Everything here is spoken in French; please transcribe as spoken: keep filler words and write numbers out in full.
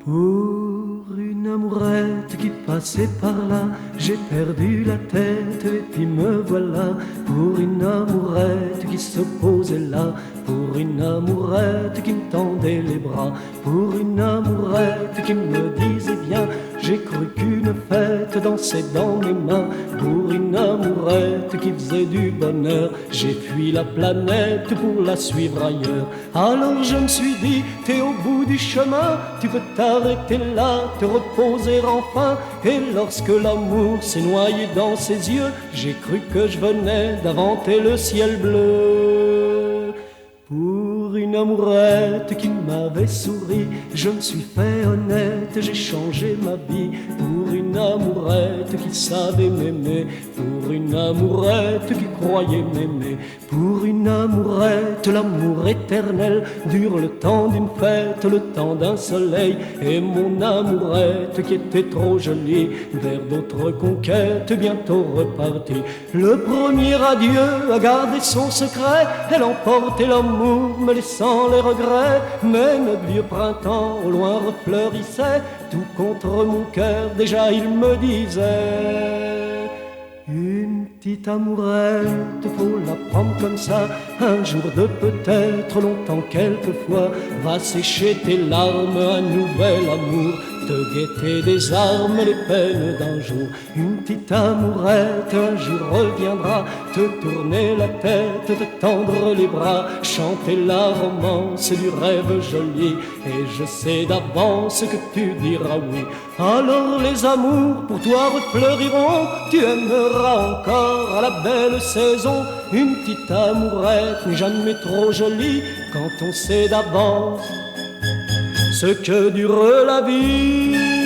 Pour une amourette qui passait par là, j'ai perdu la tête et puis me voilà. Pour une amourette qui se posait là, pour une amourette qui me tendait les bras, pour une amourette qui me disait viens, j'ai cru qu'une fête dansait dans mes mains. Pour une amourette qui faisait du bonheur, j'ai fui la planète pour la suivre ailleurs. Alors je me suis dit, t'es au bout du chemin, tu peux t'arrêter là, te reposer enfin. Et lorsque l'amour s'est noyé dans ses yeux, j'ai cru que je venais d'inventer le ciel bleu. Pour une amourette qui m'avait souri, je me suis fait honnête, j'ai changé ma vie. Pour une amourette qui savait m'aimer, pour une amourette qui croyait m'aimer, pour une amourette, l'amour éternel dure le temps d'une fête, le temps d'un soleil. Et mon amourette qui était trop jolie, vers d'autres conquêtes bientôt repartie. Le premier adieu a gardé son secret, elle emportait l'amour me laissant les regrets. Mais notre vieux printemps au loin refleurissait, tout contre mon cœur déjà il me disait: une petite amourette, faut la prendre comme ça, un jour de peut-être, longtemps quelquefois, va sécher tes larmes, un nouvel amour te guetter des armes, les peines d'un jour. Une petite amourette un jour reviendra te tourner la tête, te tendre les bras, chanter la romance du rêve joli. Et je sais d'avance que tu diras oui. Alors les amours pour toi refleuriront, tu aimeras encore à la belle saison. Une petite amourette n'est jamais trop jolie quand on sait d'avance ce que dure la vie.